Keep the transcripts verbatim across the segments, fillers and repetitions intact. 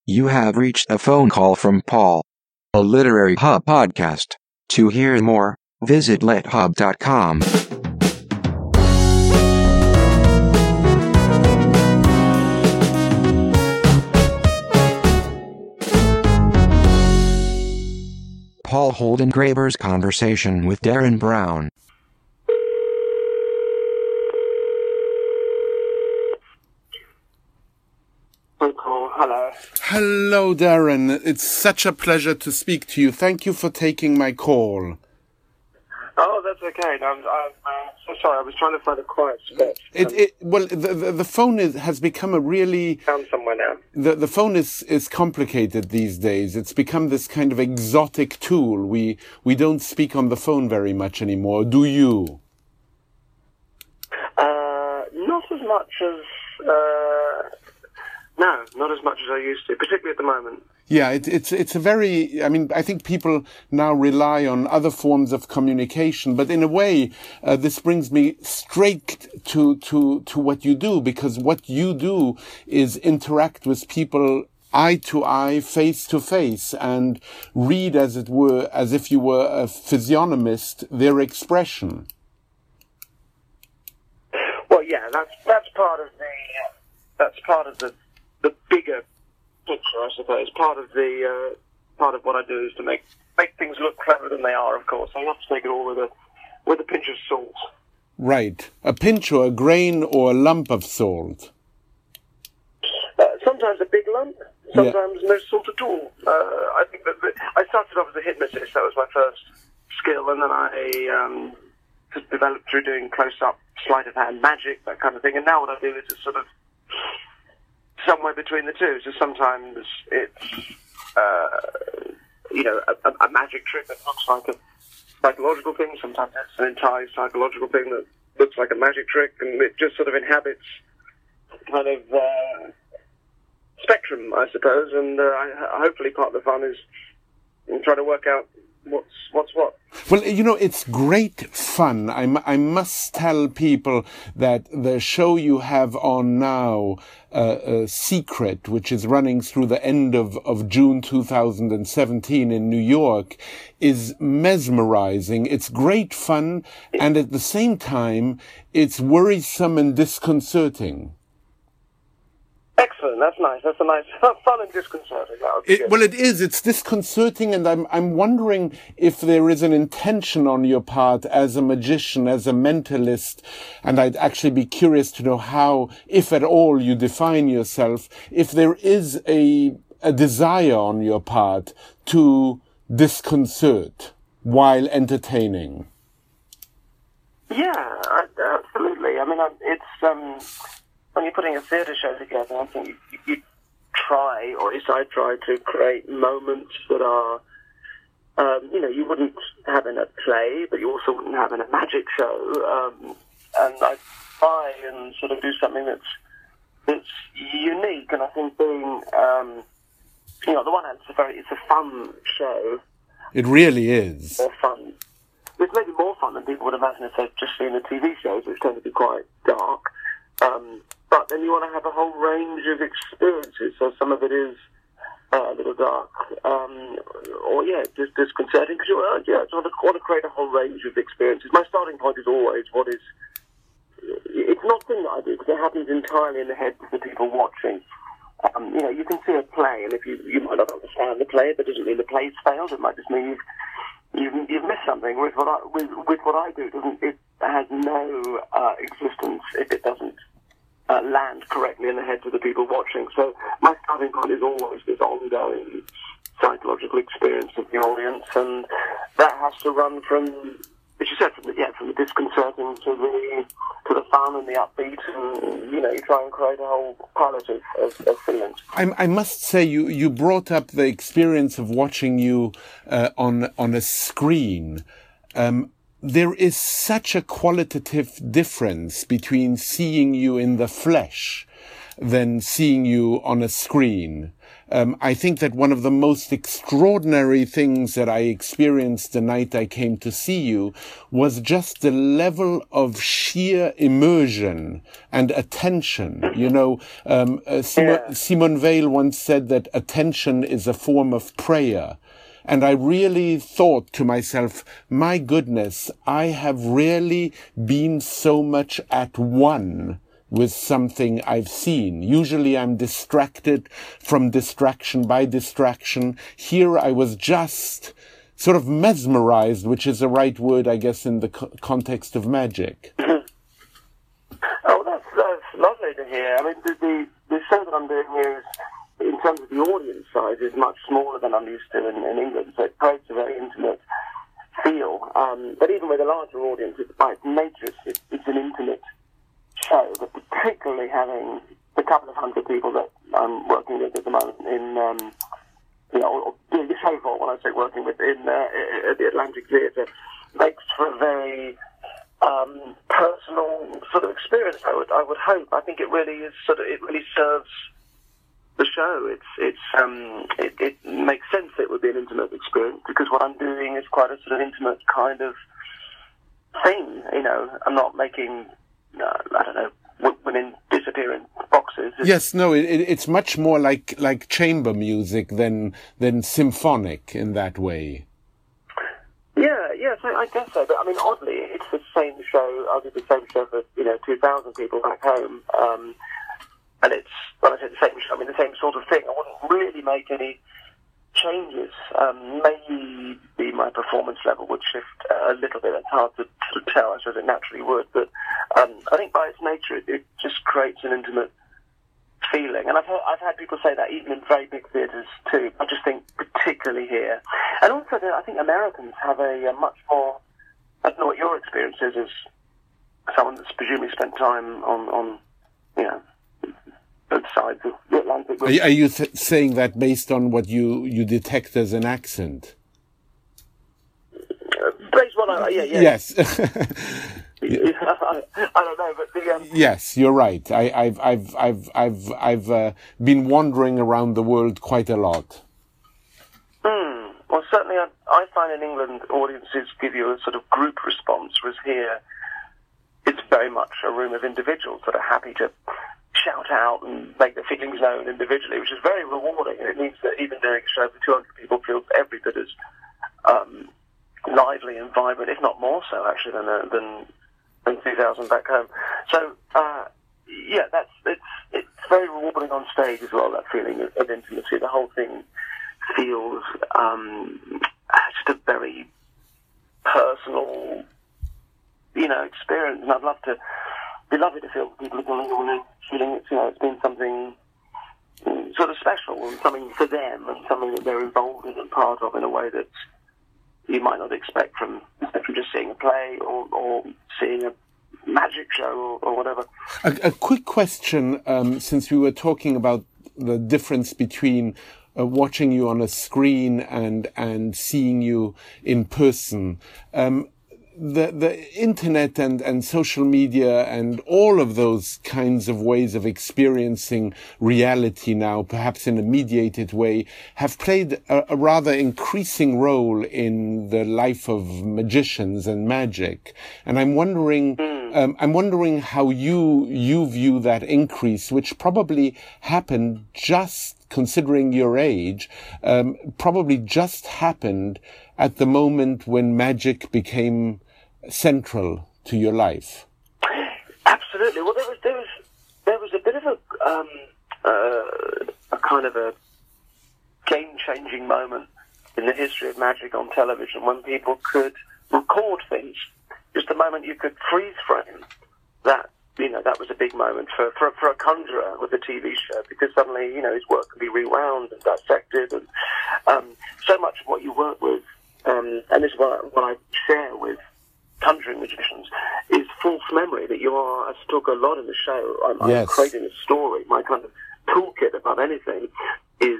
You have reached a phone call from Paul, a Literary Hub podcast. To hear more, visit lit hub dot com. Paul Holdengraber's conversation with Darren Brown. Hello. Hello, Darren. It's such a pleasure to speak to you. Thank you for taking my call. Oh, that's okay. I'm, I'm uh, so sorry. I was trying to find a quiet spot. It, it, well, the, the, the phone is, has become a really... Found somewhere now. The, the phone is, is complicated these days. It's become this kind of exotic tool. We, we don't speak on the phone very much anymore. Do you? Uh, not as much as... Uh, no, not as much as I used to, particularly at the moment. Yeah, it, it's it's a very, I mean, I think people now rely on other forms of communication, but in a way, uh, this brings me straight to, to, to what you do, because what you do is interact with people eye to eye, face to face, and read, as it were, as if you were a physiognomist, their expression. Well, yeah, that's, that's part of the, uh, that's part of the, the bigger picture, I suppose. Part of the uh, part of what I do is to make make things look cleverer than they are. Of course, I have to take it all with a with a pinch of salt. Right, a pinch or a grain or a lump of salt. Uh, sometimes a big lump, sometimes yeah. no salt at all. Uh, I think that the, I started off as a hypnotist. That was my first skill, and then I um, just developed through doing close-up sleight of hand magic, that kind of thing. And now what I do is just sort of somewhere between the two. So sometimes it's, uh, you know, a, a magic trick that looks like a psychological thing. Sometimes it's an entirely psychological thing that looks like a magic trick, and it just sort of inhabits kind of uh, spectrum, I suppose. And uh, I, hopefully part of the fun is in trying to work out what's what's what. Well, you know, it's great fun. I, m- I must tell people that the show you have on now, uh, uh, Secret, which is running through the end of, of June two thousand seventeen in New York, is mesmerizing. It's great fun, and at the same time, it's worrisome and disconcerting. Excellent. That's nice. That's a nice, fun and disconcerting. It, well, it is. It's disconcerting, and I'm I'm wondering if there is an intention on your part as a magician, as a mentalist, and I'd actually be curious to know how, if at all, you define yourself. If there is a a desire on your part to disconcert while entertaining. Yeah, I, absolutely. I mean, it's um. when you're putting a theatre show together, I think you, you try, or at least I try, to create moments that are, um, you know, you wouldn't have in a play, but you also wouldn't have in a magic show. Um, and I try and sort of do something that's that's unique. And I think being, um, you know, on the one hand, it's a very, it's a fun show. It really is. More fun. It's maybe more fun than people would imagine if they've just seen the T V shows, which tend to be quite dark. Um, but then you want to have a whole range of experiences, so some of it is uh, a little dark, um, or yeah, just disconcerting, because you uh, yeah, want to, want to create a whole range of experiences. My starting point is always what is, it's not a thing that I do, because it happens entirely in the heads of the people watching. Um, you know, you can see a play, and if you, you might not understand the play, that doesn't mean the play's failed, it might just mean you've, you've, you've missed something. With what I, with, with what I do, it, doesn't, it has no uh, existence if it doesn't Uh, land correctly in the heads of the people watching. So my starting point is always this ongoing psychological experience of the audience, and that has to run from, as you said, from the, yeah, from the disconcerting to the to the fun and the upbeat, and you know, you try and create a whole palette of, of, of feelings. I, I must say, you, you brought up the experience of watching you uh, on on a screen. Um, There is such a qualitative difference between seeing you in the flesh than seeing you on a screen. um, I think that one of the most extraordinary things that I experienced the night I came to see you was just the level of sheer immersion and attention. You know, um, uh, Simon, Yeah. Simone Weil once said that attention is a form of prayer. And I really thought to myself, my goodness, I have rarely been so much at one with something I've seen. Usually I'm distracted from distraction by distraction. Here I was just sort of mesmerized, which is the right word, I guess, in the co- context of magic. Oh, that's, that's lovely to hear. I mean, the, the, the show that I'm doing here is, in terms of the audience size, is much smaller than I'm used to in, in England, so it creates a very intimate feel. Um, but even with a larger audience, it's, by its nature, it's, it's an intimate show, but particularly having the couple of hundred people that I'm working with at the moment in, um, you know, or doing the show for, when I say working with, in uh, at the Atlantic Theatre, makes for a very um, personal sort of experience. I would, I would hope. I think it really is sort of, it really serves the show. It's, it's, um, it, it makes sense that it would be an intimate experience, because what I'm doing is quite a sort of intimate kind of thing. You know, I'm not making, uh, I don't know, w- women disappear in boxes. It's, Yes, no, it, it, it's much more like, like chamber music than, than symphonic in that way. Yeah, yes, I, I guess so. But I mean, oddly, it's the same show. I did the same show for, you know, two thousand people back home. Um, and it's, when I say the same show, I mean the same sort of thing. I wouldn't really make any changes. Um, maybe my performance level would shift a little bit. It's hard to, to tell. I suppose it naturally would. But um, I think by its nature, it, it just creates an intimate feeling. And I've heard, I've had people say that even in very big theatres too. I just think particularly here. And also, I think Americans have a, a much more, I don't know what your experience is as someone that's presumably spent time on, on you know, both sides of the Atlantic. Are, are you th- saying that based on what you, you detect as an accent? Uh, based on, uh, yeah, yeah. Yes. I, I don't know, but the, um, yes, you're right. I, I've I've I've I've I've uh, been wandering around the world quite a lot. Hmm. Well, certainly, I, I find in England audiences give you a sort of group response, whereas here it's very much a room of individuals that are happy to shout out and make their feelings known individually, which is very rewarding. And it means that even doing a show for two hundred people feels every bit as um, lively and vibrant, if not more so, actually, than uh, than. in two thousand back home. So, uh, yeah, that's it's it's very rewarding on stage as well, that feeling of, of intimacy. The whole thing feels um, just a very personal, you know, experience. And I'd love to, be lovely to feel people are going on feeling it's, you know, it's been something sort of special and something for them and something that they're involved in and part of in a way that you might not expect from, from just seeing a play or, or seeing a magic show or, or whatever. A, a quick question, um, since we were talking about the difference between uh, watching you on a screen and and seeing you in person. Um, the the internet and and social media and all of those kinds of ways of experiencing reality now, perhaps in a mediated way, have played a, a rather increasing role in the life of magicians and magic. And I'm wondering, mm. um, I'm wondering how you you view that increase, which probably happened just, considering your age, um, probably just happened at the moment when magic became central to your life. Absolutely. Well, there was there was there was a bit of a um, uh, a kind of a game-changing moment in the history of magic on television when people could record things. Just the moment you could freeze frame that. You know, that was a big moment for, for, for a conjurer with a T V show, because suddenly, you know, his work could be rewound and dissected, and um, so much of what you work with, um, and this is what I, what I share with conjuring magicians, is false memory, that you are, I talk a lot in the show, I'm, yes. I'm creating a story, my kind of toolkit above anything is,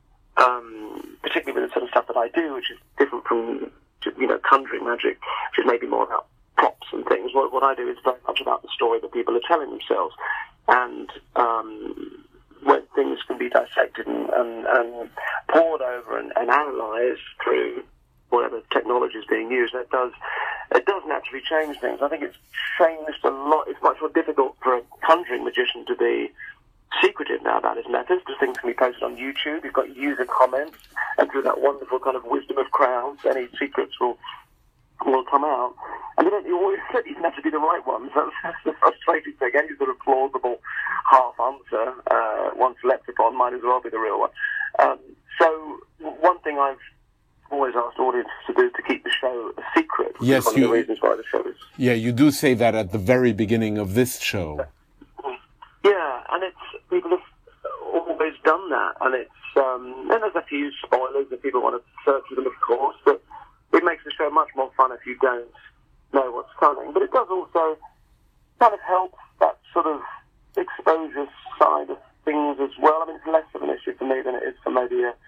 um, particularly with the sort of stuff that I do, which is different from, you know, conjuring magic, which is maybe more about props and things. What, what I do is very much about the story that people are telling themselves, and um, when things can be dissected and, and, and pored over and, and analysed through whatever technology is being used, that does it does naturally change things. I think it's changed a lot. It's much more difficult for a conjuring magician to be secretive now about his methods, because things can be posted on YouTube. You've got user comments, and through that wonderful kind of wisdom of crowds, any secrets will will come out. And they don't always even have to be the right ones. That's, that's the frustrating thing. Any sort of plausible half answer, uh, once leapt upon, might as well be the real one. Um, so one thing I've always asked audiences to do to keep the show a secret, which yes, is one you, of the reasons why the show is... Yeah, you do say that at the very beginning of this show. Yeah, and it's people have always done that, and it's um, and there's a few spoilers if people want to search for them, of course, but it makes the show much more fun if you don't know what's coming. But it does also kind of help that sort of exposure side of things as well. I mean, it's less of an issue for me than it is for maybe a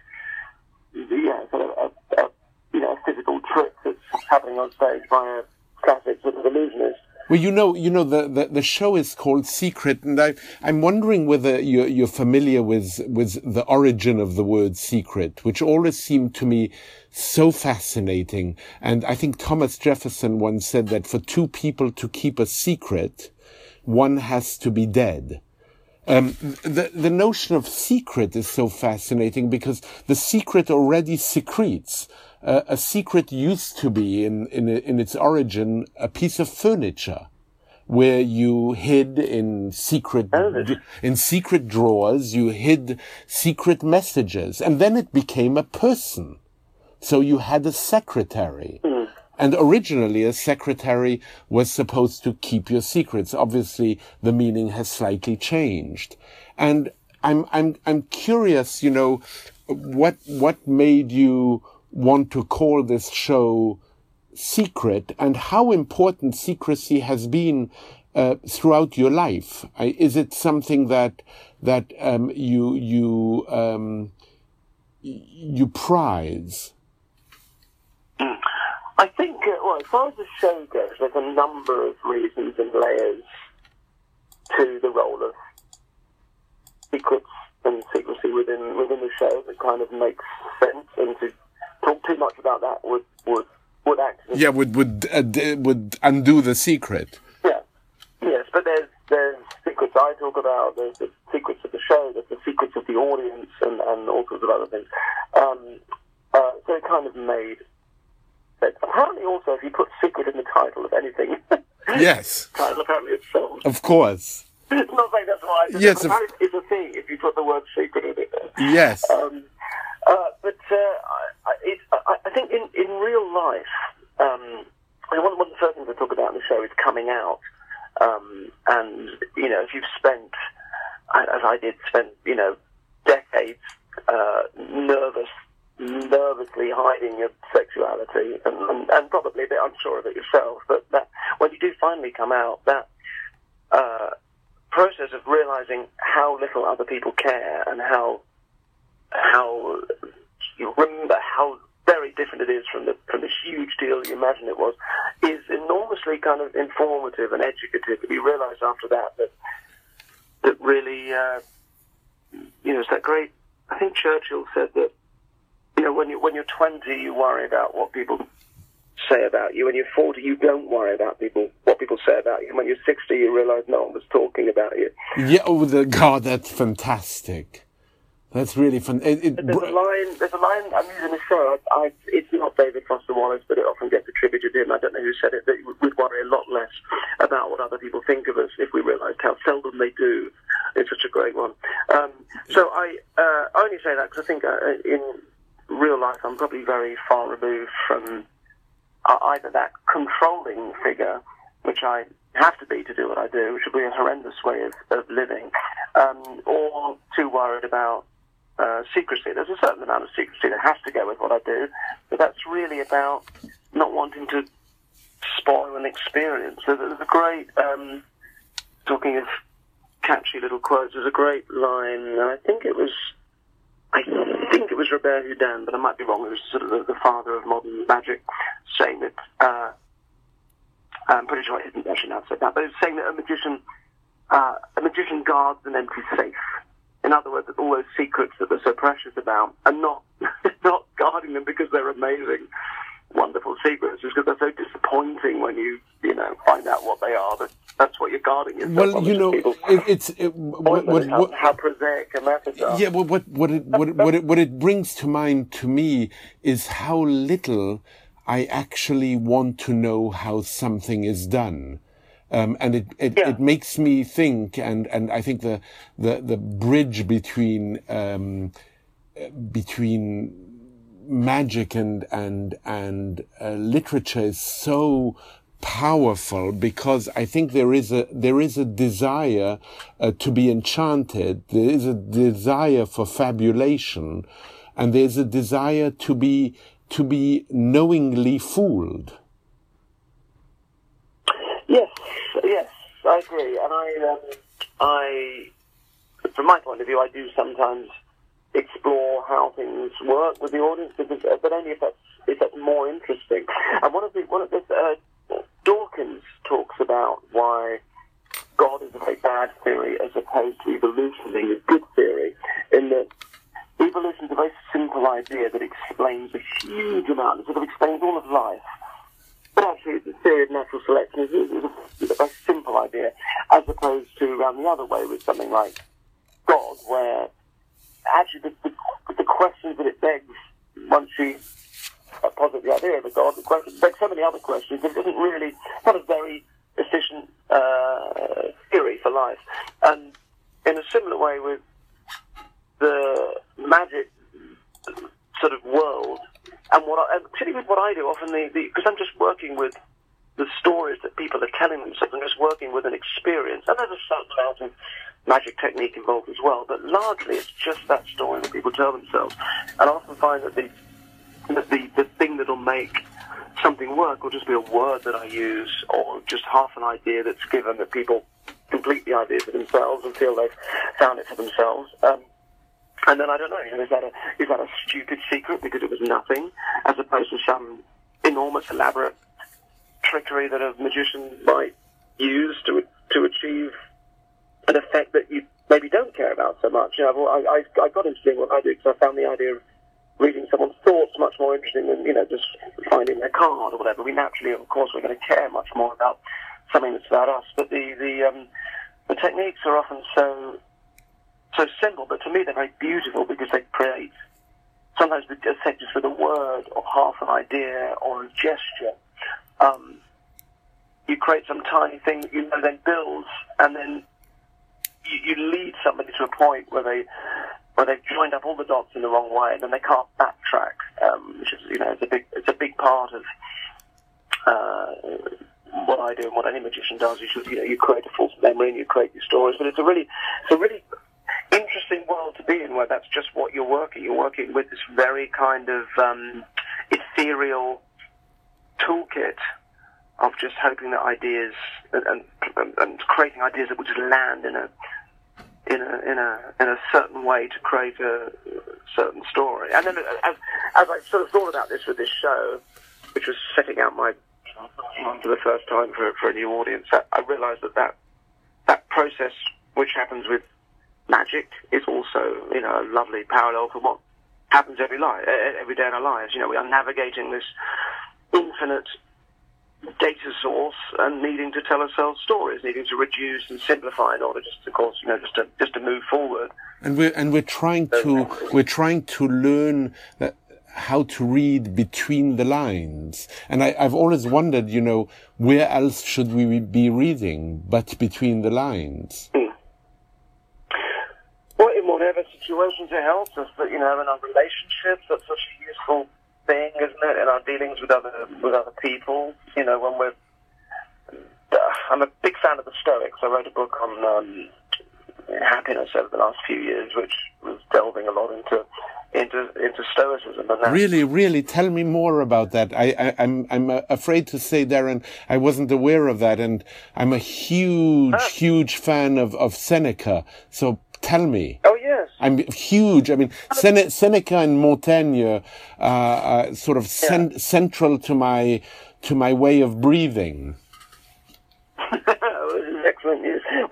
yeah, sort of a, a you know a physical trick that's happening on stage by a classic sort of illusionist. Well, you know, you know, the, the, the show is called Secret, and I, I'm wondering whether you're, you're familiar with, with the origin of the word secret, which always seemed to me so fascinating. And I think Thomas Jefferson once said that for two people to keep a secret, one has to be dead. Um, the, the notion of secret is so fascinating because the secret already secretes. Uh, a secret used to be, in, in, in its origin, a piece of furniture where you hid in secret, in secret drawers, you hid secret messages, and then it became a person. So you had a secretary. Mm. And originally a secretary was supposed to keep your secrets. Obviously, the meaning has slightly changed. And I'm, I'm, I'm curious, you know, what, what made you want to call this show Secret, and how important secrecy has been uh, throughout your life. I, is it something that that um, you you um, you prize? I think, uh, well, as far as the show goes, there's a number of reasons and layers to the role of secrets and secrecy within within the show that kind of makes sense, and to talk too much about that would would would actually yeah would would uh, d- would undo the secret. Yeah, yes, but there's there's secrets I talk about. There's the secrets of the show. There's the secrets of the audience, and, and all sorts of other things. Um, uh, so it kind of made. But apparently, also, if you put secret in the title of anything, yes, title apparently it's sold. Of course. It's not saying that's why. It's yes, a, it's a thing if you put the word secret in it. Yes. Um, uh, but uh, I, it, I, I think in, in real life, um, I mean, one, one of the first things I talk about in the show is coming out. Um, and, you know, if you've spent, as I did, spend, you know, decades uh, nervous, nervously hiding your sexuality, and, and, and probably a bit unsure of it yourself, but that, when you do finally come out, that uh, process of realizing how little other people care and how how you remember how very different it is from the from the huge deal you imagine it was, is enormously kind of informative and educative. You realise after that that that really, uh, you know, it's that great. I think Churchill said that, you know, when you when you're twenty, you worry about what people say about you. When you're forty, you don't worry about people what people say about you. And when you're sixty, you realise no one was talking about you. Yeah, oh, the, God, that's fantastic. That's really fun. It, it, there's a line. There's a line I'm using in the show. I, I, it's not David Foster Wallace, but it often gets attributed to him. I don't know who said it. That we'd worry a lot less about what other people think of us if we realised how seldom they do. It's such a great one. Um, so I uh, only say that because I think uh, in real life I'm probably very far removed from uh, either that controlling figure, which I have to be to do what I do, which would be a horrendous way of, of living, um, or too worried about Uh, secrecy. There's a certain amount of secrecy that has to go with what I do, but that's really about not wanting to spoil an experience. There's, there's a great, um, talking of catchy little quotes, there's a great line, and I think it was, I think it was Robert Houdin, but I might be wrong. It was sort of the, the father of modern magic, saying that, uh, I'm pretty sure I didn't actually now say that, but it was saying that a magician, uh, a magician guards an empty safe. in other words, all those secrets that they're so precious about, and not not guarding them because they're amazing, wonderful secrets, just because they're so disappointing when you, you know, find out what they are. But that's what you're guarding yourself. Well, you know, it, it's it, what, what, how, what, how prosaic a message are. Yeah, well, what what it what it, what it what it brings to mind to me is how little I actually want to know how something is done. Um, and it, it, yeah. it makes me think, and, and I think the, the, the bridge between, um, between magic and, and, and, uh, literature is so powerful, because I think there is a, there is a desire, uh, to be enchanted. There is a desire for fabulation, and there's a desire to be, to be knowingly fooled. Yes, yes, I agree, and I, um, I, from my point of view, I do sometimes explore how things work with the audience, because, but only if that's if that's more interesting. And one of the one of this, uh, Dawkins talks about why God is a very bad theory as opposed to evolution being a good theory, in that evolution is a very simple idea that explains a huge amount, it sort of explains all of life. But actually, the theory of natural selection is, is, a, a simple idea, as opposed to around the other way with something like God, where actually the, the, the questions that it begs once you posit the idea of a God, the question begs so many other questions that it doesn't really, it's not a very efficient uh, theory for life. And in a similar way with the magic sort of world, and what I, and particularly with what I do, often the, because I'm just working with the stories that people are telling themselves, I'm just working with an experience, and there's a certain amount of magic technique involved as well, but largely it's just that story that people tell themselves. And I often find that the, that the, the thing that'll make something work will just be a word that I use, or just half an idea that's given, that people complete the idea for themselves and feel they've found it for themselves. Um, And then I don't know, you know, is that a is that a stupid secret because it was nothing, as opposed to some enormous, elaborate trickery that a magician might use to to achieve an effect that you maybe don't care about so much. You know, I I, I got into doing what I do because I found the idea of reading someone's thoughts much more interesting than, you know, just finding their card or whatever. We naturally, of course, we're going to care much more about something that's about us. But the the um, the techniques are often so. So simple, but to me they're very beautiful because they create, sometimes with, as I said, just with a word or half an idea or a gesture, um, you create some tiny thing that you know then builds, and then you, you lead somebody to a point where they where they've joined up all the dots in the wrong way, and then they can't backtrack, um, which is, you know, it's a big it's a big part of uh, what I do and what any magician does. You should, you know, you create a false memory and you create your stories, but it's a really it's a really interesting world to be in, where that's just what you're working. You're working with this very kind of um, ethereal toolkit of just hoping that ideas and, and, and creating ideas that will just land in a in a in a in a certain way to create a certain story. And then as as I sort of thought about this with this show, which was setting out my for the first time for for a new audience, I, I realised that, that that process, which happens with magic, is also, you know, a lovely parallel for what happens every life, every day in our lives. You know, we are navigating this infinite data source and needing to tell ourselves stories, needing to reduce and simplify in order just, of course, you know, just to just to move forward. And we're and we're trying to we're trying to learn that, how to read between the lines. And I, I've always wondered, you know, where else should we be reading but between the lines? Mm. Well, in whatever situations it helps us, but, you know, in our relationships, that's such a useful thing, isn't it? In our dealings with other with other people, you know, when we're. Uh, I'm a big fan of the Stoics. I wrote a book on um, happiness over the last few years, which was delving a lot into into into Stoicism. And that. Really, really, tell me more about that. I, I, I'm I'm afraid to say, Darren, I wasn't aware of that, and I'm a huge, ah. huge fan of of Seneca. So. Tell me. Oh, yes. I'm huge. I mean, Sene- Seneca and Montaigne uh, are sort of cen- yeah. central to my to my way of breathing. Excellent news.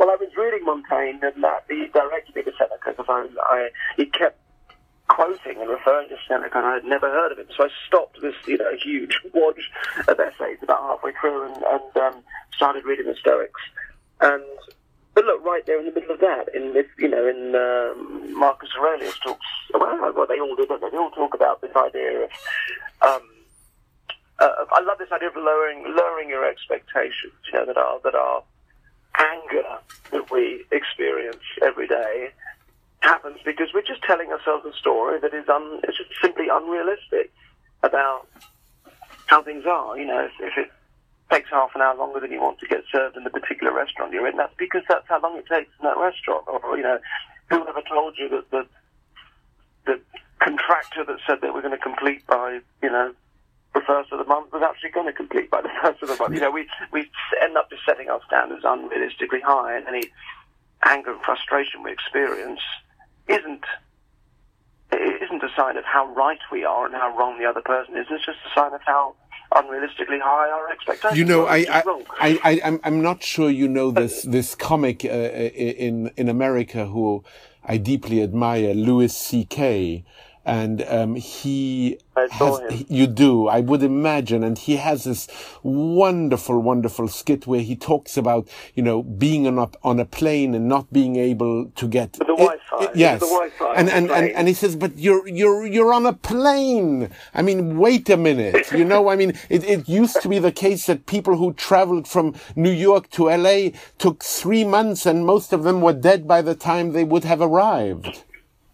well, I was reading Montaigne, and that he directed me to Seneca because I, I he kept quoting and referring to Seneca, and I had never heard of him. So I stopped this, you know, huge wad of essays about halfway through, and, and um, started reading the Stoics. And but look, right there in the middle of that, in this, you know, in um, Marcus Aurelius talks. Well, well, they all do, don't they? They all talk about this idea of. Um, uh, I love this idea of lowering, lowering your expectations. You know, that our that our anger that we experience every day happens because we're just telling ourselves a story that is un, it's just simply unrealistic about how things are. You know, if, if it takes half an hour longer than you want to get served in the particular restaurant you're in, that's because that's how long it takes in that restaurant. Or, you know, whoever told you that the the contractor that said that we're going to complete by, you know, the first of the month was actually going to complete by the first of the month. You know, we we end up just setting our standards unrealistically high, and any anger and frustration we experience isn't it isn't a sign of how right we are and how wrong the other person is. It's just a sign of how unrealistically high our expectations. You know, are, I, I, I, I, I'm, I'm not sure you know this this comic uh, in in America who I deeply admire, Louis C K And um, he has, you do, I would imagine, and he has this wonderful, wonderful skit where he talks about, you know, being on a, on a plane and not being able to get the Wi-Fi. It, it, yes, the Wi-Fi and and, and and he says, but you're you're you're on a plane. I mean, wait a minute. You know, I mean, it it used to be the case that people who traveled from New York to L A took three months, and most of them were dead by the time they would have arrived.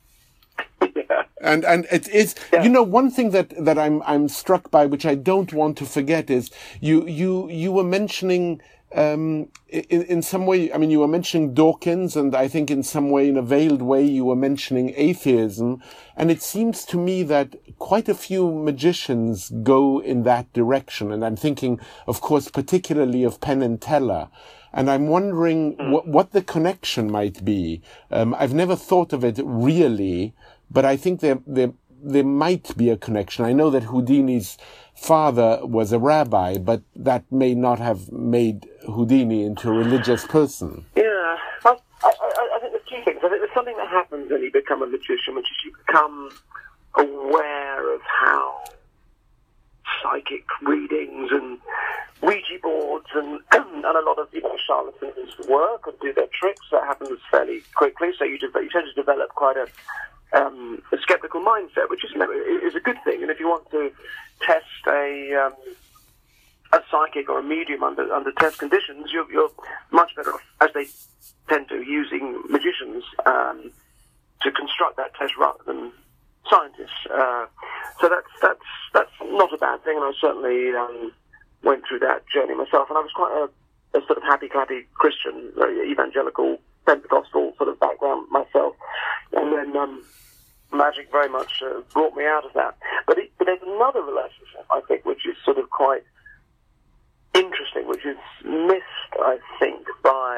And and it is, yeah. You know, one thing that that I'm I'm struck by, which I don't want to forget, is you you you were mentioning um in in some way. I mean, you were mentioning Dawkins, and I think in some way, in a veiled way, you were mentioning atheism. And it seems to me that quite a few magicians go in that direction. And I'm thinking, of course, particularly of Penn and Teller. And I'm wondering mm. what what the connection might be. Um, I've never thought of it really. But I think there, there, there might be a connection. I know that Houdini's father was a rabbi, but that may not have made Houdini into a religious person. Yeah, I, I, I think there's two things. I think there's something that happens when you become a magician, which is you become aware of how psychic readings and Ouija boards and, and a lot of, you know, charlatans work and do their tricks. That happens fairly quickly, so you, de- you tend to develop quite a Um, a skeptical mindset, which is, you know, is a good thing. And if you want to test a um, a psychic or a medium under under test conditions, you're, you're much better off, as they tend to, using magicians um, to construct that test rather than scientists. Uh, so that's that's that's not a bad thing, and I certainly um, went through that journey myself. And I was quite a, a sort of happy-clappy Christian, very evangelical, Pentecostal sort of background myself, and then um, magic very much uh, brought me out of that. But, it, but there's another relationship, I think, which is sort of quite interesting, which is missed, I think, by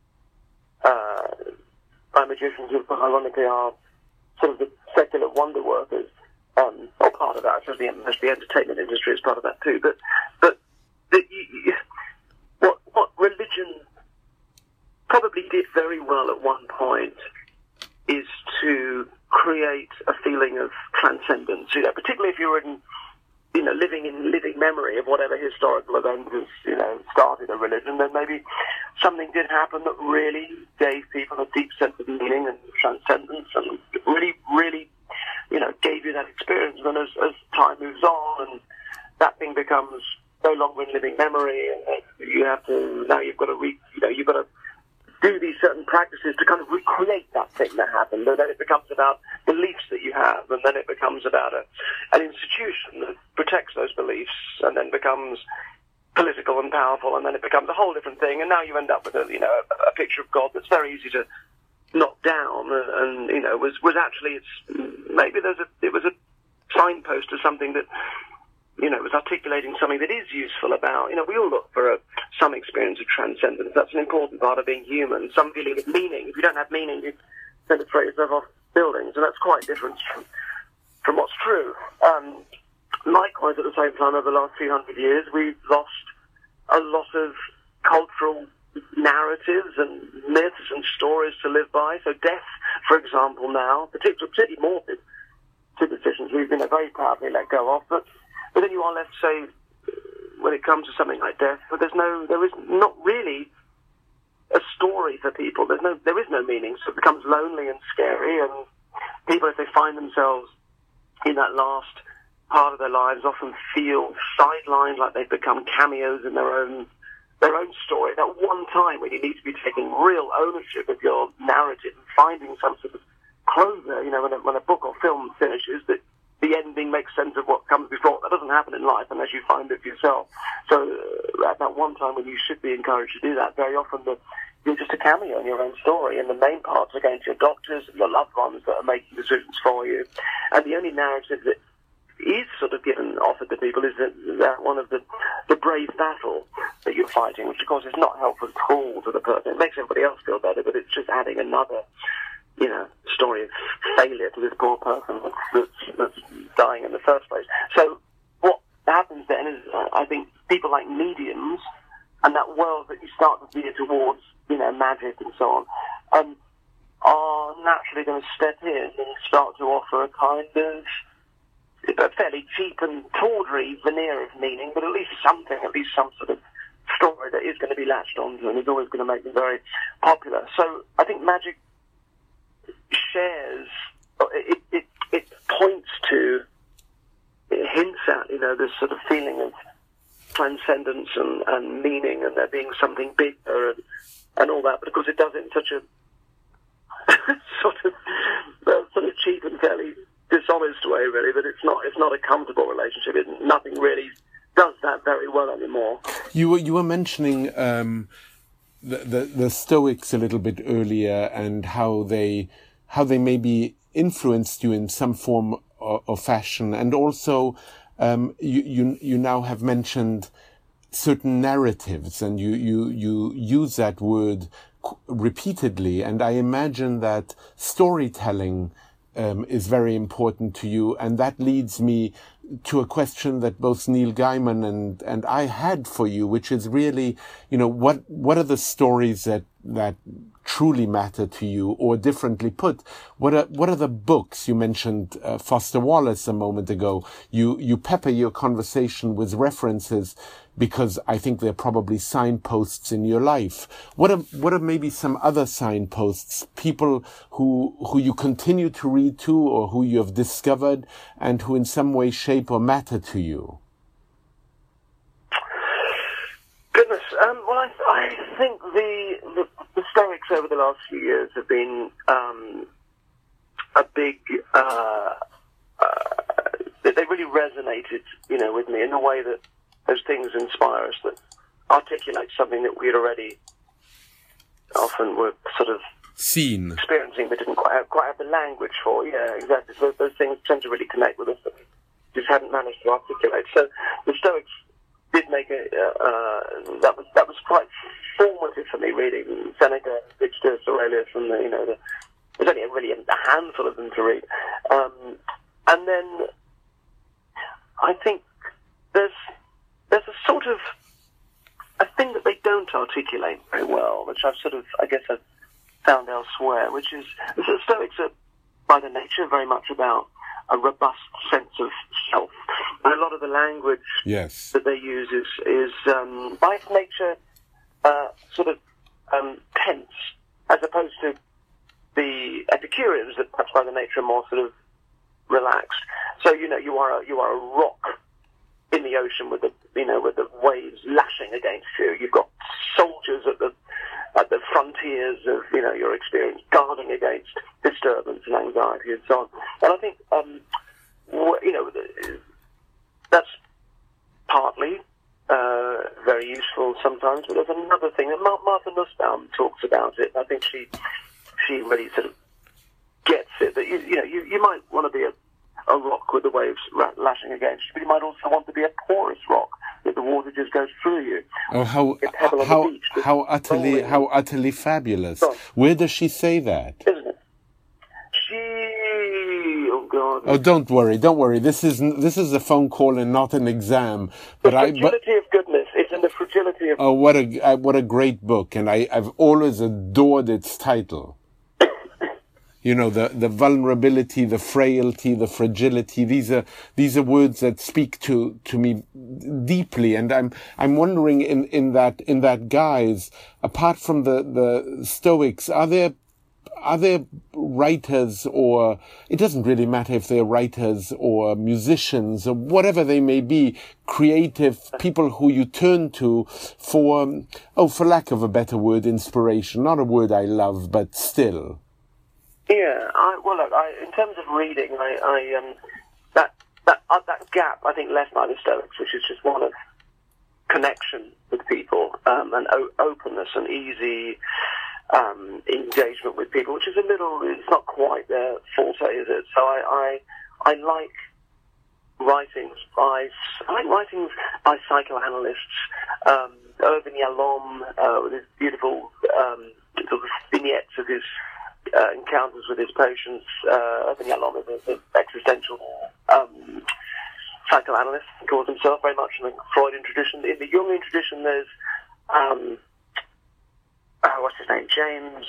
uh, by magicians who, ironically, are sort of the secular wonder workers, um, or part of that. I suppose the, the entertainment industry is part of that too. But but the, you, you, what what religion probably did very well at one point is to create a feeling of transcendence. You know, particularly if you're in, you know, living in living memory of whatever historical event has, you know, started a religion, then maybe something did happen that really gave people a deep sense of meaning and transcendence, and really, really, you know, gave you that experience. And then as, as time moves on, and that thing becomes no longer in living memory, and you have to now you've got to re, you know, you've got to do these certain practices to kind of recreate that thing that happened, and then it becomes about beliefs that you have, and then it becomes about a, an institution that protects those beliefs, and then becomes political and powerful, and then it becomes a whole different thing, and now you end up with a, you know, a, a picture of God that's very easy to knock down, and, and you know, was was actually, it's maybe there's a it was a signpost to something that, you know, was articulating something that is useful about, you know, we all look for a, some experience of transcendence. That's an important part of being human, some feeling of meaning. If you don't have meaning, you tend to throw yourself off buildings, and that's quite different from, from what's true. Um, likewise, at the same time, over the last few hundred years, we've lost a lot of cultural narratives and myths and stories to live by. So death, for example, now, particularly, particularly morbid superstitions we've been very proudly let go of. But, but then you are left, say, when it comes to something like death, but there's no, there is not really a story for people. There's no, there is no meaning. So it becomes lonely and scary, and people, if they find themselves in that last part of their lives, often feel sidelined, like they've become cameos in their own their own story. That one time when you need to be taking real ownership of your narrative and finding some sort of closure, you know, when a, when a book or film finishes, that the ending makes sense of what comes before. That doesn't happen in life unless you find it for yourself. So uh, at that one time when you should be encouraged to do that, very often the, you're just a cameo in your own story, and the main parts are going to your doctors and your loved ones that are making decisions for you. And the only narrative that is sort of given, offered to people, is that, that one of the, the brave battle that you're fighting, which of course is not helpful at all to the person. It makes everybody else feel better, but it's just adding another, you know, story of failure to this poor person that's, that's dying in the first place. So what happens then is, uh, I think, people like mediums and that world that you start to veer towards, you know, magic and so on, um, are naturally going to step in and start to offer a kind of a fairly cheap and tawdry veneer of meaning, but at least something, at least some sort of story that is going to be latched onto and is always going to make them very popular. So I think magic shares, it, it, it points to, it hints at, you know, this sort of feeling of transcendence and, and meaning, and there being something bigger and, and all that, but of course it does it in such a sort of uh, sort of cheap and fairly dishonest way, really, that it's not it's not a comfortable relationship. It, nothing really does that very well anymore. You were you were mentioning um, the, the the Stoics a little bit earlier, and how they how they maybe influenced you in some form or, or fashion, and also um, you you you now have mentioned certain narratives, and you you you use that word repeatedly, and I imagine that storytelling Um, is very important to you, and that leads me to a question that both Neil Gaiman and and I had for you, which is really, you know, what what are the stories that that truly matter to you, or differently put, what are what are the books? You mentioned uh, Foster Wallace a moment ago. You you pepper your conversation with references because I think they're probably signposts in your life. What are what are maybe some other signposts? People who who you continue to read to, or who you have discovered, and who in some way shape or matter to you? Goodness, um, well, I, I think the, the the Stoics over the last few years have been um, a big. Uh, uh, they really resonated, you know, with me in a way that those things inspire us, that articulate something that we had already often were sort of seen, experiencing, but didn't quite have, quite have the language for. Yeah, exactly. So those things tend to really connect with us that we just hadn't managed to articulate. So the Stoics did make a uh, uh, that was that was quite formative for me, reading Seneca, Epictetus, Aurelius, and the, you know, the, there's only really a handful of them to read, um, and then I think there's. There's a sort of a thing that they don't articulate very well, which I've sort of, I guess, I've found elsewhere, which is the Stoics are, by their nature, very much about a robust sense of self, and a lot of the language yes. that they use is, is um, by its nature, uh, sort of um, tense, as opposed to the Epicureans that, perhaps by their nature, are more sort of relaxed. So you know, you are a, you are a rock in the ocean with the, you know, with the waves lashing against you. You've got soldiers at the at the frontiers of, you know, your experience, guarding against disturbance and anxiety and so on. And I think, um, you know, that's partly uh, very useful sometimes. But there's another thing that Martha Nussbaum talks about it. I think she she really sort of gets it. That you, you know, you, you might want to be a a rock with the waves lashing against you, but you might also want to be a porous rock that the water just goes through you. Oh, how how how utterly how utterly fabulous! So, where does she say that? Isn't it? She oh god. Oh, don't worry, don't worry. This is this is a phone call and not an exam. The But I fragility but of goodness is in the fragility of... Oh, what a, uh, what a great book. And I, I've always adored its title. You know, the, the vulnerability, the frailty, the fragility, these are, these are words that speak to, to me deeply. And I'm, I'm wondering in, in that, in that guise, apart from the, the Stoics, are there, are there writers, or it doesn't really matter if they're writers or musicians or whatever they may be, creative people who you turn to for, oh, for lack of a better word, inspiration, not a word I love, but still. Yeah, I, well, look, I, in terms of reading, I, I um, that that uh, that gap, I think, left by the Stoics, which is just one of connection with people um, and o- openness and easy um, engagement with people, which is a little, it's not quite their forte, is it? So I, I, I like writings by, I like writings by psychoanalysts. Um, Irvin Yalom, uh, with his beautiful um, sort of vignettes of his Uh, encounters with his patients. Uh, Irvin Yalom is an existential um, psychoanalyst, he calls himself, very much in the Freudian tradition. In the Jungian tradition, there's, um, uh, what's his name, James,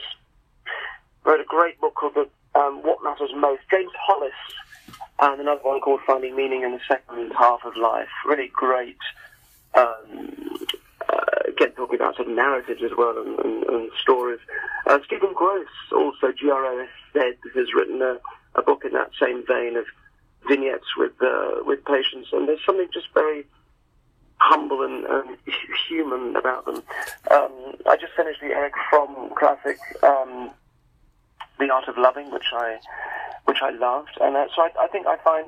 wrote a great book called the, um, What Matters Most, James Hollis, and another one called Finding Meaning in the Second Half of Life. Really great, um, Uh, again, talking about sort of narratives as well and, and, and stories. Uh, Stephen Gross, also G R O S Z, has written a, a book in that same vein of vignettes with uh, with patients, and there's something just very humble and, and human about them. Um, I just finished the Eric Fromm classic, um, The Art of Loving, which I which I loved, and uh, so I, I think I find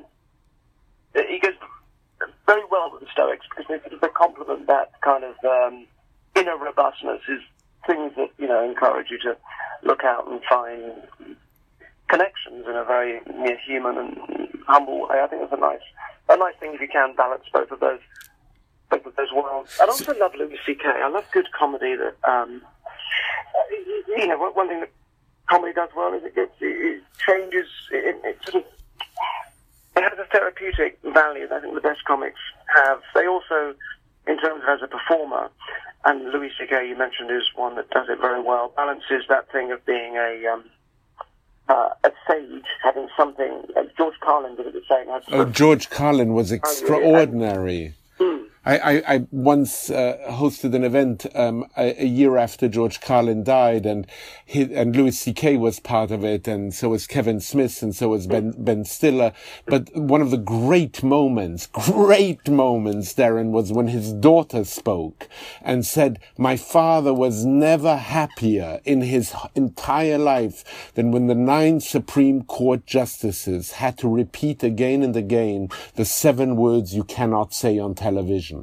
uh, he goes very well with the Stoics, because they sort of they complement that kind of um, inner robustness, is things that, you know, encourage you to look out and find connections in a very near human and humble way. I think it's a nice, a nice thing if you can balance both of those, both of those worlds. I also love Louis C K. I love good comedy that, um, you know, one thing that comedy does well is it gets, it changes, it, it sort of, it has a therapeutic value that I think the best comics have. They also, in terms of as a performer, and Louis C K you mentioned is one that does it very well, balances that thing of being a um, uh, a sage, having something. Uh, George Carlin did it the same. Oh, George Carlin was extraordinary. Mm. I, I, I once uh, hosted an event um, a, a year after George Carlin died, and he, and Louis C K was part of it, and so was Kevin Smith, and so was Ben Ben Stiller. But one of the great moments, great moments, Darren, was when his daughter spoke and said, "My father was never happier in his entire life than when the nine Supreme Court justices had to repeat again and again the seven words you cannot say on television."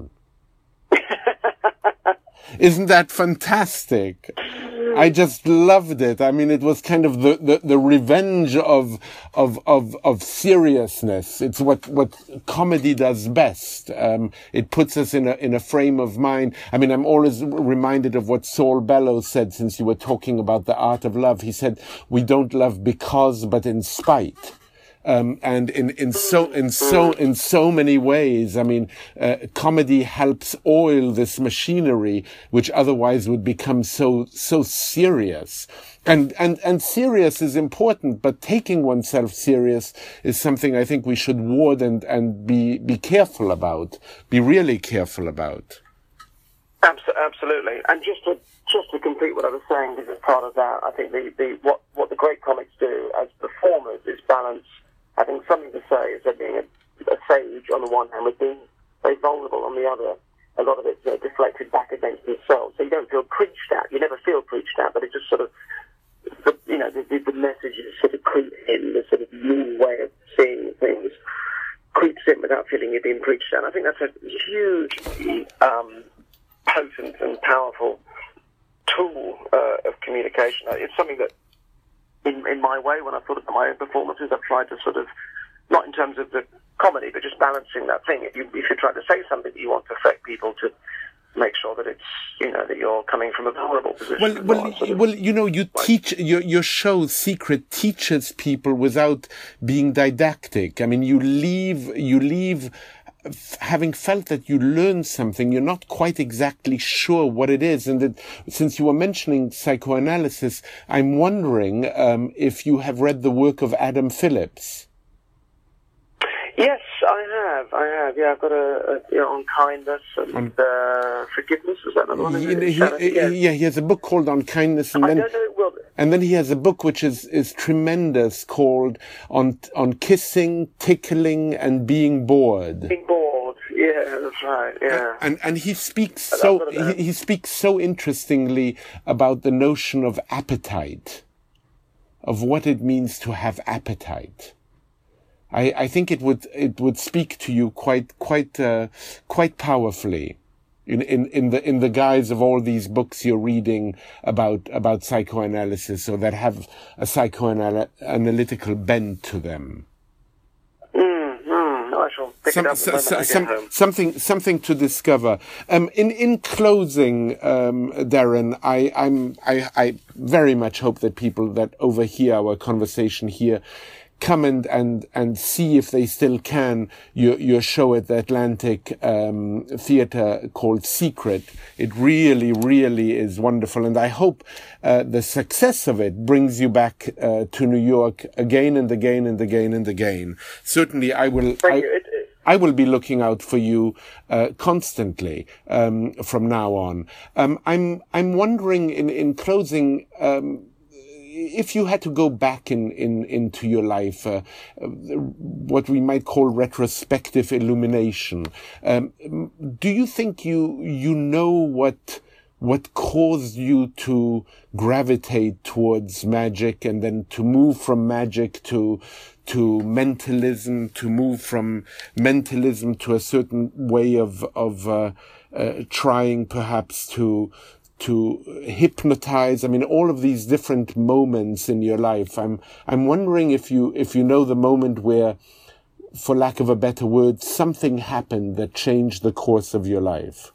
Isn't that fantastic? I just loved it. I mean, it was kind of the, the, the revenge of, of, of, of seriousness. It's what, what comedy does best. Um, it puts us in a, in a frame of mind. I mean, I'm always reminded of what Saul Bellow said, since you were talking about the art of love. He said, "We don't love because, but in spite." Um, and in, in so, in so, in so many ways, I mean, uh, comedy helps oil this machinery, which otherwise would become so, so serious. And, and, and serious is important, but taking oneself serious is something I think we should ward and, and be, be careful about, be really careful about. Absolutely. And just to, just to complete what I was saying, because as part of that, I think the, the, what, what the great comics do as performers is balance having something to say, is that being a, a sage on the one hand, with being very vulnerable on the other. A lot of it's uh, deflected back against themselves, so you don't feel preached at. You never feel preached at, but it just sort of, the, you know, the, the messages sort of creep in, the sort of new way of seeing things creeps in without feeling you're being preached at. I think that's a huge, um, potent and powerful tool uh, of communication. It's something that, In, in my way, when I've thought about my own performances, I've tried to sort of, not in terms of the comedy, but just balancing that thing. If, you, if you're trying to say something that you want to affect people to make sure that it's, you know, that you're coming from a vulnerable position. Well, well, sort of, well, you know, you like, teach, your, your show, Secret, teaches people without being didactic. I mean, you leave, you leave having felt that you learned something, you're not quite exactly sure what it is. And that, since you were mentioning psychoanalysis, I'm wondering um, if you have read the work of Adam Phillips. Yes, I have. I have. Yeah, I've got a, a you know, on kindness and on, uh, forgiveness. Is that another one? He, he, he, yeah, he has a book called On Kindness, and I then don't know, well, and then he has a book which is is tremendous called on on kissing, tickling, and being bored. Being bored. Yeah, that's right. Yeah. And and he speaks so he, he speaks so interestingly about the notion of appetite, of what it means to have appetite. I, I think it would it would speak to you quite quite uh, quite powerfully, in, in, in the in the guise of all these books you're reading about about psychoanalysis, or that have a psychoanalytical bent to them. Mm, mm, I shall pick some, it up so, the so, moment I some, get home. Something something to discover. Um, in in closing, um, Darren, I I'm I I very much hope that people that overhear our conversation here come and, and, and see, if they still can, your, your show at the Atlantic um, Theatre called Secret. It really, really is wonderful. And I hope uh, the success of it brings you back uh, to New York again and again and again and again. Certainly, I will... I, I will be looking out for you uh, constantly um, from now on. Um, I'm I'm wondering, in, in closing... Um, if you had to go back in, in into your life, uh, what we might call retrospective illumination, um, do you think you you know what what caused you to gravitate towards magic, and then to move from magic to to mentalism, to move from mentalism to a certain way of of uh, uh, trying perhaps to to hypnotize? I mean, all of these different moments in your life. I'm, I'm wondering if you, if you know the moment where, for lack of a better word, something happened that changed the course of your life.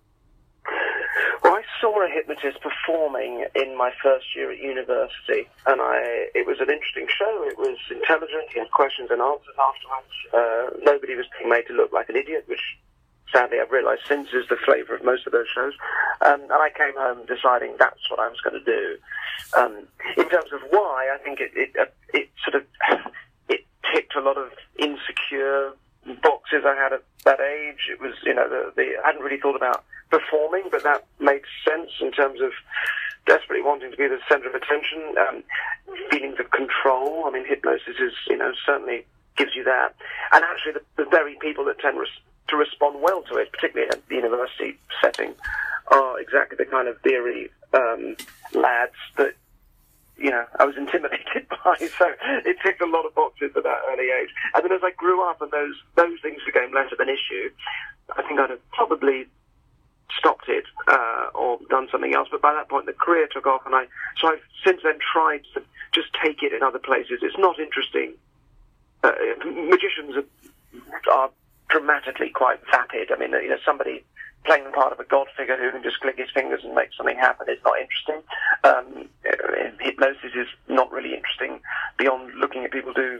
Well, I saw a hypnotist performing in my first year at university, and I, it was an interesting show. It was intelligent. He had questions and answers afterwards. Uh, nobody was being made to look like an idiot, which sadly I've realised since is the flavour of most of those shows. Um, and I came home deciding that's what I was going to do. Um, in terms of why, I think it, it, uh, it sort of, it ticked a lot of insecure boxes I had at that age. It was, you know, the, the, I hadn't really thought about performing, but that made sense in terms of desperately wanting to be the centre of attention, um, feelings of control. I mean, hypnosis is, you know, certainly gives you that. And actually the, the very people that tend res- to respond well to it, particularly at the university setting, are exactly the kind of theory um, lads that, you know, I was intimidated by. So it ticked a lot of boxes at that early age. And then as I grew up and those those things became less of an issue, I think I'd have probably stopped it uh, or done something else. But by that point, the career took off, and I so I've since then tried to just take it in other places. It's not interesting. Uh, magicians are, are dramatically quite vapid. I mean, you know, somebody playing the part of a god figure who can just click his fingers and make something happen is not interesting. Um, hypnosis is not really interesting beyond looking at people do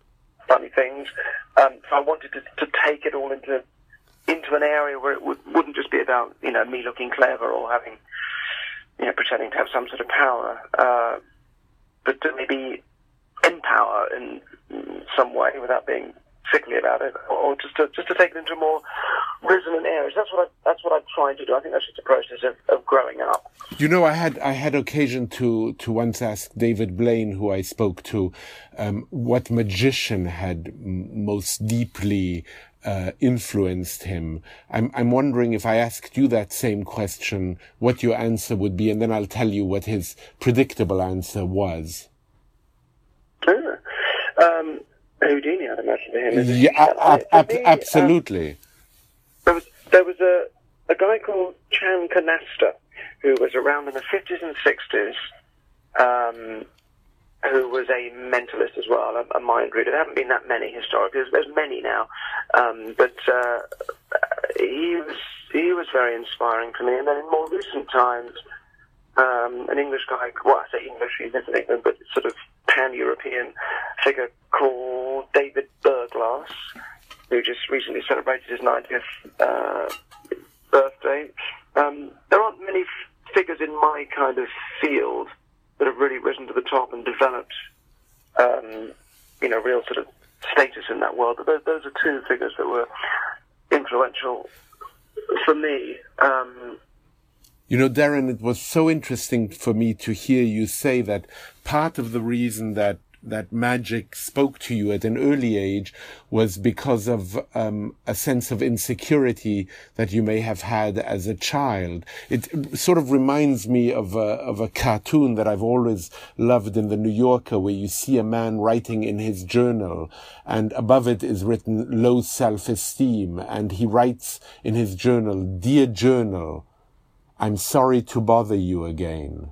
funny things. Um, so I wanted to, to take it all into into an area where it would, wouldn't just be about, you know, me looking clever or having, you know, pretending to have some sort of power, uh, but to maybe empower in some way without being sickly about it, or just to just to take it into more resonant areas. That's what I that's what I'm trying to do. I think that's just a process of, of growing up. You know, I had I had occasion to to once ask David Blaine, who I spoke to, um, what magician had m- most deeply uh, influenced him. I'm I'm wondering, if I asked you that same question, what your answer would be, and then I'll tell you what his predictable answer was. Yeah. Um, Houdini, I'd imagine, for him. Yeah, ab- ab- me, absolutely. Um, there was there was a a guy called Chan Canasta who was around in the fifties and sixties, um, who was a mentalist as well, a, a mind reader. There haven't been that many historically. There's, there's many now, um, but uh, he was he was very inspiring to me. And then in more recent times, um, an English guy, well, I say English, he lives in England, but sort of pan-European figure called David Berglas, who just recently celebrated his ninetieth uh, birthday. Um, there aren't many f- figures in my kind of field that have really risen to the top and developed, um, you know, real sort of status in that world. But those, those are two figures that were influential for me. Um, You know, Darren, it was so interesting for me to hear you say that part of the reason that that magic spoke to you at an early age was because of um, a sense of insecurity that you may have had as a child. It sort of reminds me of a, of a cartoon that I've always loved in the New Yorker, where you see a man writing in his journal, and above it is written low self-esteem, and he writes in his journal, "Dear journal, I'm sorry to bother you again."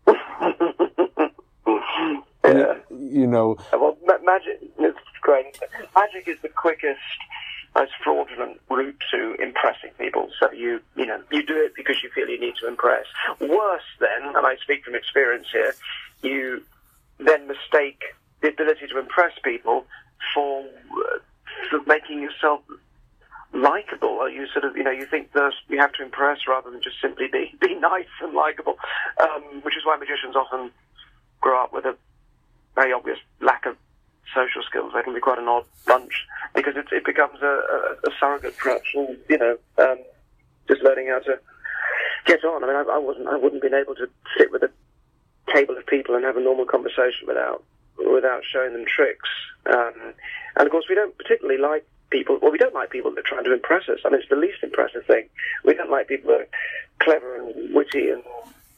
yeah. You know, well, ma- magic is great. Magic is the quickest, most fraudulent route to impressing people. So you, you know, you do it because you feel you need to impress. Worse then, and I speak from experience here, you then mistake the ability to impress people for, uh, for making yourself likable. Or you sort of, you know, you think that you have to impress rather than just simply be be nice and likable, um, which is why magicians often grow up with a very obvious lack of social skills. They can be quite an odd bunch because it, it becomes a, a, a surrogate for actual, you know, um, just learning how to get on. I mean, I, I wasn't, I wouldn't have been able to sit with a table of people and have a normal conversation without without showing them tricks. Um, and of course, we don't particularly like people. Well, we don't like people that are trying to impress us. I mean, it's the least impressive thing. We don't like people that are clever and witty and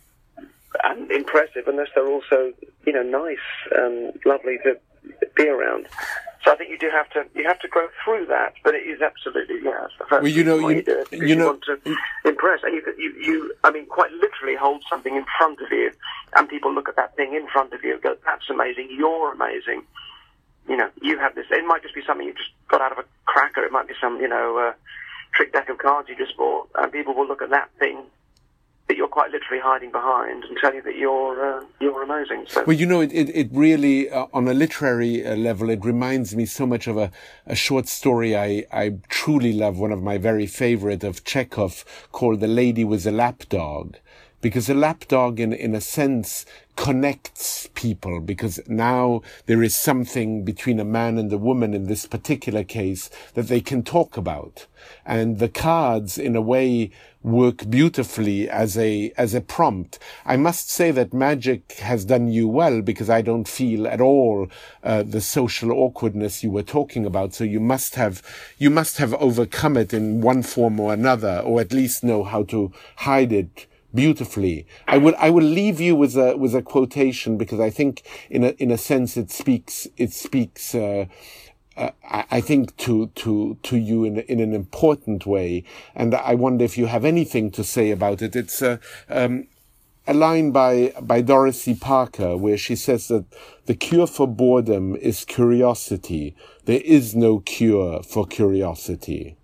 and impressive unless they're also, you know, nice and lovely to be around. So I think you do have to you have to go through that, but it is absolutely yeah. The first well, you know, you, you do it because you you know, want to impress, and you, you you I mean, quite literally hold something in front of you, and people look at that thing in front of you and go, "That's amazing! You're amazing!" You know, you have this. It might just be something you just got out of a cracker. It might be some, you know, uh, trick deck of cards you just bought, and people will look at that thing that you're quite literally hiding behind and tell you that you're uh, you're amazing. So. Well, you know, it it, it really, uh, on a literary uh, level, it reminds me so much of a, a short story I, I truly love, one of my very favorite of Chekhov, called The Lady with the Lapdog. Because a lapdog, in, in a sense, connects people, because now there is something between a man and a woman in this particular case that they can talk about. And the cards, in a way, work beautifully as a as a prompt. I must say that magic has done you well, because I don't feel at all uh, the social awkwardness you were talking about. So you must have you must have overcome it in one form or another, or at least know how to hide it beautifully. I will I will leave you with a with a quotation, because I think in a in a sense it speaks it speaks uh, uh, I, I think to to to you in in an important way, and I wonder if you have anything to say about it. It's a um, a line by by Dorothy Parker, where she says that the cure for boredom is curiosity. There is no cure for curiosity.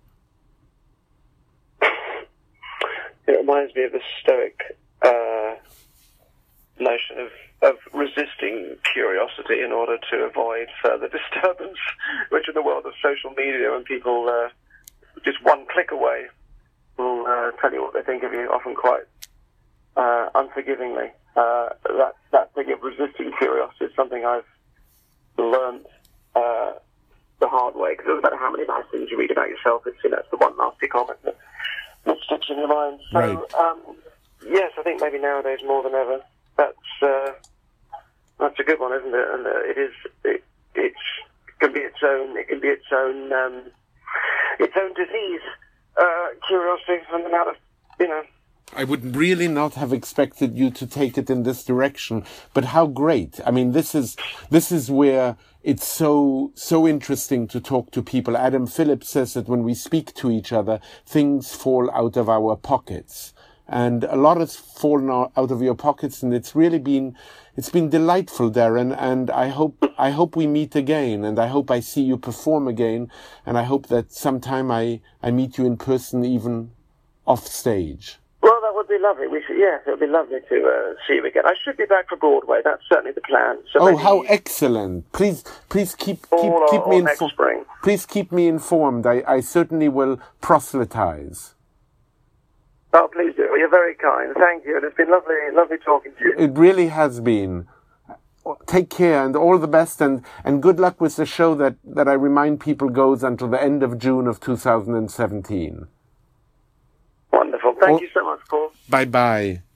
It reminds me of the Stoic uh, notion of, of resisting curiosity in order to avoid further disturbance, which in the world of social media, when people uh, just one click away will uh, tell you what they think of you, often quite uh, unforgivingly. Uh, that, that thing of resisting curiosity is something I've learned uh, the hard way, because it doesn't matter how many nice things you read about yourself, it's, you know, it's the one nasty comment that that sticks in your mind. So, right. um, yes, I think maybe nowadays more than ever, that's uh, that's a good one, isn't it? And uh, it is. It it's, it can be its own. It can be its own. Um, its own disease. Uh, curiosity and the amount of, you know. I would really not have expected you to take it in this direction, but how great. I mean, this is, this is where it's so, so interesting to talk to people. Adam Phillips says that when we speak to each other, things fall out of our pockets. and a lot has fallen out of your pockets, and it's really been, it's been delightful, Darren, and I hope, I hope we meet again, and I hope I see you perform again, and I hope that sometime I, I meet you in person, even off stage. Well, that would be lovely. We should, yes, it would be lovely to uh, see you again. I should be back for Broadway. That's certainly the plan. So oh, how excellent! Please, please keep keep, all, keep all me next informed. spring. Please keep me informed. I, I certainly will proselytize. Oh, please do. You're very kind. Thank you. It's been lovely, lovely talking to you. It really has been. Take care and all the best, and, and good luck with the show that, that I remind people goes until the end of June of two thousand seventeen. Wonderful. Thank oh, you so much, Paul. Bye-bye.